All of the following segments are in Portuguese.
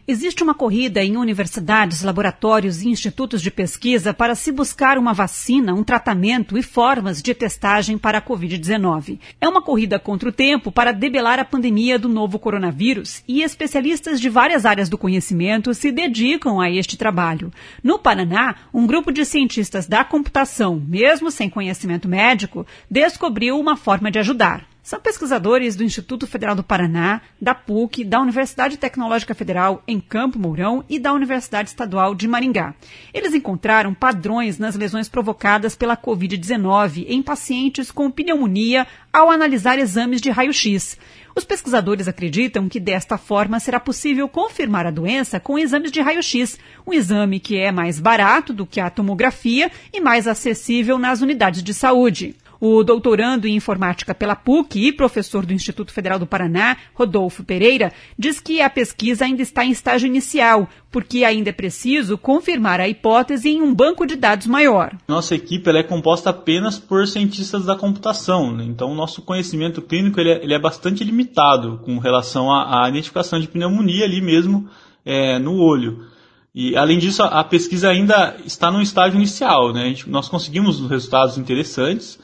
Existe uma corrida em universidades, laboratórios e institutos de pesquisa para se buscar uma vacina, um tratamento e formas de testagem para a Covid-19. É uma corrida contra o tempo para debelar a pandemia do novo coronavírus e especialistas de várias áreas do conhecimento se dedicam a este trabalho. No Paraná, um grupo de cientistas da computação, mesmo sem conhecimento médico, descobriu uma forma de ajudar. São pesquisadores do Instituto Federal do Paraná, da PUC, da Universidade Tecnológica Federal em Campo Mourão e da Universidade Estadual de Maringá. Eles encontraram padrões nas lesões provocadas pela Covid-19 em pacientes com pneumonia ao analisar exames de raio-x. Os pesquisadores acreditam que desta forma será possível confirmar a doença com exames de raio-x, um exame que é mais barato do que a tomografia e mais acessível nas unidades de saúde. O doutorando em informática pela PUC e professor do Instituto Federal do Paraná, Rodolfo Pereira, diz que a pesquisa ainda está em estágio inicial, porque ainda é preciso confirmar a hipótese em um banco de dados maior. Nossa equipe ela é composta apenas por cientistas da computação, né? Então o nosso conhecimento clínico ele é bastante limitado com relação à identificação de pneumonia ali mesmo no olho. E, além disso, a pesquisa ainda está no estágio inicial, né? Nós conseguimos resultados interessantes,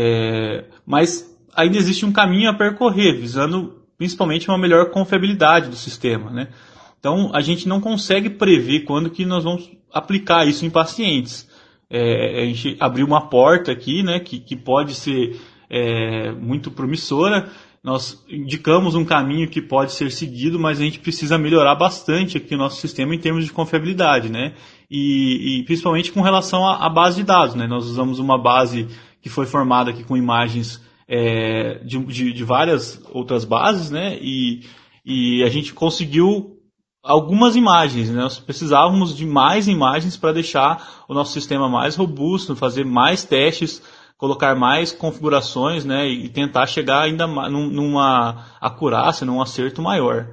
mas ainda existe um caminho a percorrer, visando principalmente uma melhor confiabilidade do sistema, né? Então, a gente não consegue prever quando que nós vamos aplicar isso em pacientes. A gente abriu uma porta aqui, né, que pode ser muito promissora. Nós indicamos um caminho que pode ser seguido, mas a gente precisa melhorar bastante aqui o nosso sistema em termos de confiabilidade, né? E principalmente com relação à base de dados, né? Nós usamos uma base que foi formada aqui com imagens de várias outras bases, né? E a gente conseguiu algumas imagens, né? Nós precisávamos de mais imagens para deixar o nosso sistema mais robusto, fazer mais testes, colocar mais configurações, né? E tentar chegar ainda numa acurácia, num acerto maior.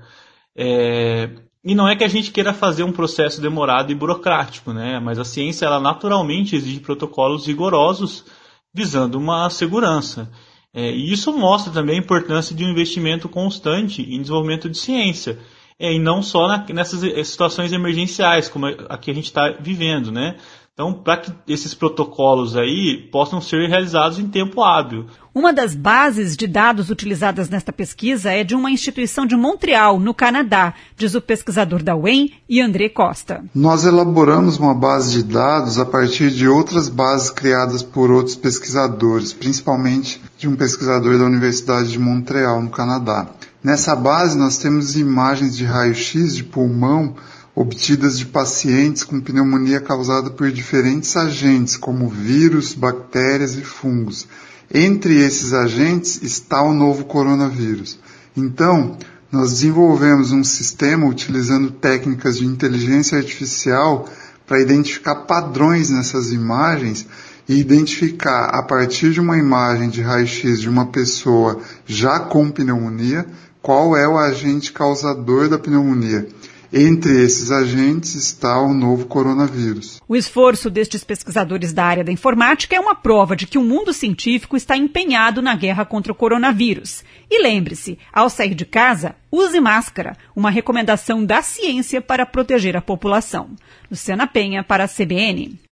E não é que a gente queira fazer um processo demorado e burocrático, né? Mas a ciência, ela naturalmente exige protocolos rigorosos visando uma segurança. E isso mostra também a importância de um investimento constante em desenvolvimento de ciência. E não só nessas situações emergenciais, como a que a gente está vivendo, né? Então, para que esses protocolos aí possam ser realizados em tempo hábil. Uma das bases de dados utilizadas nesta pesquisa é de uma instituição de Montreal, no Canadá, diz o pesquisador da UEM, André Costa. Nós elaboramos uma base de dados a partir de outras bases criadas por outros pesquisadores, principalmente de um pesquisador da Universidade de Montreal, no Canadá. Nessa base, nós temos imagens de raio-x de pulmão obtidas de pacientes com pneumonia causada por diferentes agentes, como vírus, bactérias e fungos. Entre esses agentes está o novo coronavírus. Então, nós desenvolvemos um sistema utilizando técnicas de inteligência artificial para identificar padrões nessas imagens e identificar, a partir de uma imagem de raio-x de uma pessoa já com pneumonia, qual é o agente causador da pneumonia. Entre esses agentes está o novo coronavírus. O esforço destes pesquisadores da área da informática é uma prova de que o mundo científico está empenhado na guerra contra o coronavírus. E lembre-se, ao sair de casa, use máscara, uma recomendação da ciência para proteger a população. Luciana Penha, para a CBN.